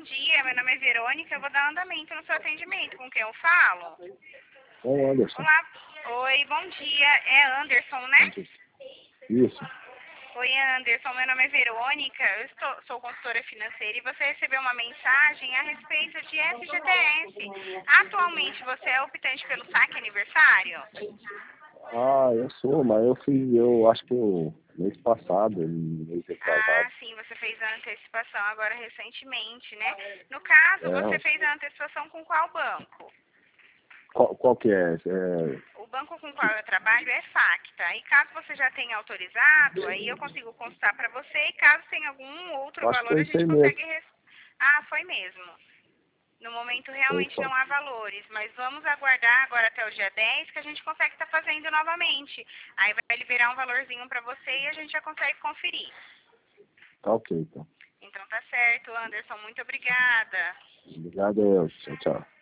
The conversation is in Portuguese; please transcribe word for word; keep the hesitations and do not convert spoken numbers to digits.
dia. Meu nome é Verônica. Eu vou dar andamento no seu atendimento. Com quem eu falo? É Anderson. Olá. Oi, bom dia. É Anderson, né? Isso. Oi, Anderson. Meu nome é Verônica. Eu estou, sou consultora financeira e você recebeu uma mensagem a respeito de F G T S. Atualmente você é optante pelo saque aniversário? Ah, eu sou, mas eu fiz, eu acho que o mês passado, mês Ah, retrasado. sim, você fez a antecipação agora recentemente, né? No caso, você É, fez a antecipação com qual banco? qual, qual que é? é O banco com qual eu trabalho é Facta. E caso você já tenha autorizado, aí eu consigo consultar para você. E caso tenha algum outro eu acho que valor, foi a isso aí gente mesmo. consegue... Res... Ah, foi mesmo. No momento, Foi realmente só. não há valores. Mas vamos aguardar agora até o dia dez, que a gente consegue estar fazendo novamente. Aí vai liberar um valorzinho para você e a gente já consegue conferir. Tá ok, então. Então tá certo, Anderson. Muito obrigada. Obrigado, eu. Tchau, tchau.